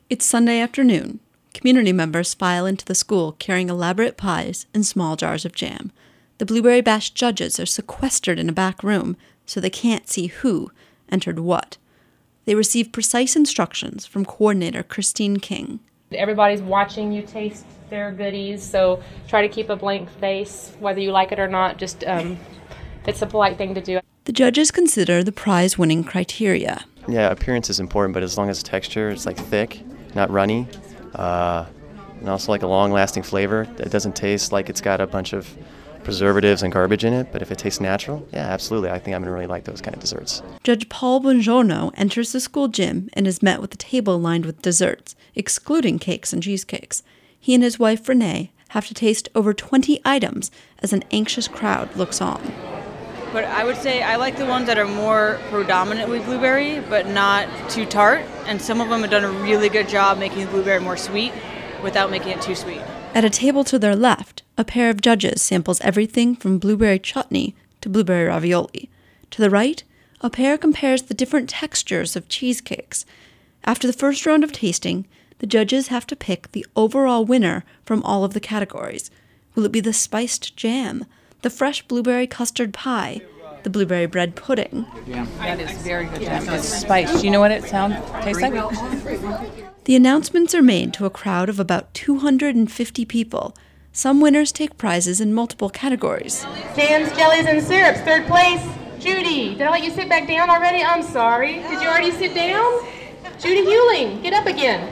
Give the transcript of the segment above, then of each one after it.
It's Sunday afternoon. Community members file into the school carrying elaborate pies and small jars of jam. The Blueberry Bash judges are sequestered in a back room so they can't see who entered what. They receive precise instructions from coordinator Christine King. Everybody's watching you taste their goodies, so try to keep a blank face, whether you like it or not. Just it's a polite thing to do. The judges consider the prize-winning criteria. Yeah, appearance is important, but as long as the texture is like thick, not runny, and also like a long-lasting flavor that doesn't taste like it's got a bunch of preservatives and garbage in it, but if it tastes natural, yeah, absolutely. I think I'm going to really like those kind of desserts. Judge Paul Bongiorno enters the school gym and is met with a table lined with desserts, excluding cakes and cheesecakes. He and his wife, Renee, have to taste over 20 items as an anxious crowd looks on. But I would say I like the ones that are more predominantly blueberry, but not too tart. And some of them have done a really good job making the blueberry more sweet without making it too sweet. At a table to their left, a pair of judges samples everything from blueberry chutney to blueberry ravioli. To the right, a pair compares the different textures of cheesecakes. After the first round of tasting, the judges have to pick the overall winner from all of the categories. Will it be the spiced jam, the fresh blueberry custard pie, the blueberry bread pudding? Yeah, that is very good jam. It's spiced. Do you know what it tastes like? The announcements are made to a crowd of about 250 people. Some winners take prizes in multiple categories. Jams, jellies, and syrups, third place. Judy, did I let you sit back down already? I'm sorry. Did you already sit down? Judy Hewling, get up again.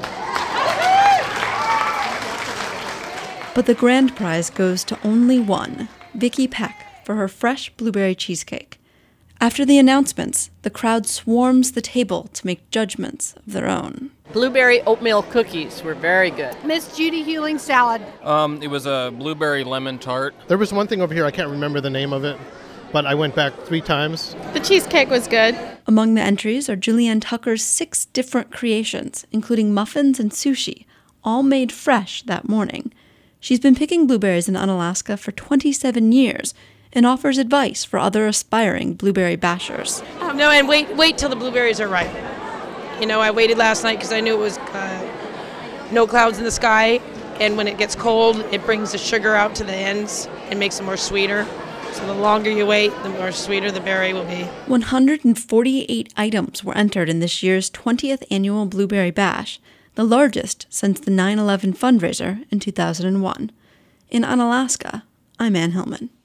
But the grand prize goes to only one, Vicki Peck, for her fresh blueberry cheesecake. After the announcements, the crowd swarms the table to make judgments of their own. Blueberry oatmeal cookies were very good. Miss Judy Hewling salad. It was a blueberry lemon tart. There was one thing over here, I can't remember the name of it, but I went back 3 times. The cheesecake was good. Among the entries are Julianne Tucker's 6 different creations, including muffins and sushi, all made fresh that morning. She's been picking blueberries in Unalaska for 27 years and offers advice for other aspiring blueberry bashers. No, and wait till the blueberries are ripe. You know, I waited last night because I knew it was no clouds in the sky, and when it gets cold, it brings the sugar out to the ends and makes them more sweeter. So the longer you wait, the more sweeter the berry will be. 148 items were entered in this year's 20th annual Blueberry Bash, the largest since the 9/11 fundraiser in 2001. In Unalaska, I'm Ann Hillman.